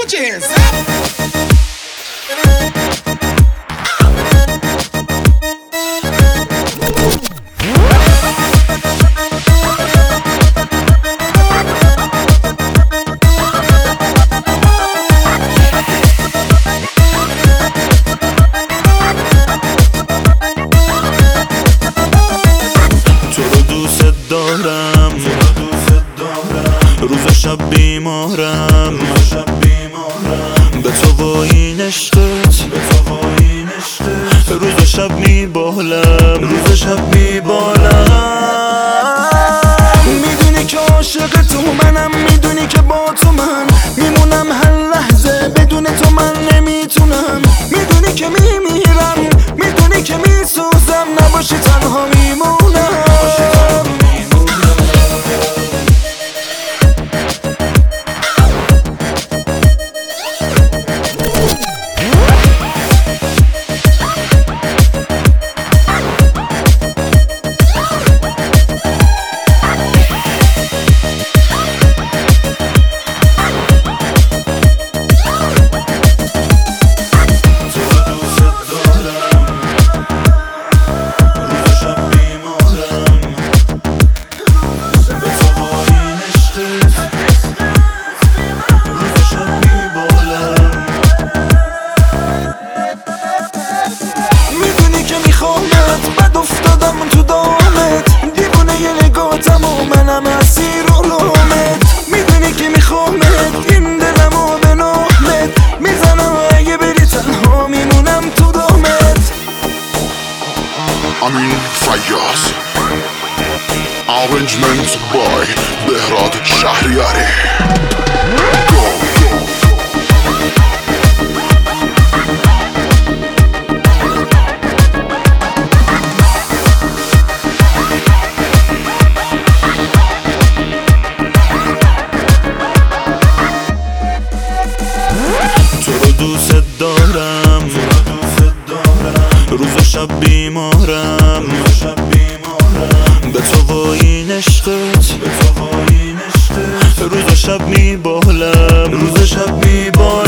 Put your hands up. روز و شب بیمارم به تو و این عشقت روز و شب میبالم میدونی که عاشق تو منم، میدونی که با تو من میمونم هر لحظه، بدون تو من نمیتونم. میدونی که میمیرم، میدونی که میسوزم، نباشی تنها میمونم. بد افتادم تو دامت، دیوونه یه نگاتم و منم اسیر علومت. میدونی که میخوامت، این دلم و به نامت میزنم، اگه بری تنها میمونم تو دامت. امین فیاض Arrangement by بهراد شهریاری. دوست دارم روز و شب بیمارم به تو و این عشقت روز و شب میبالم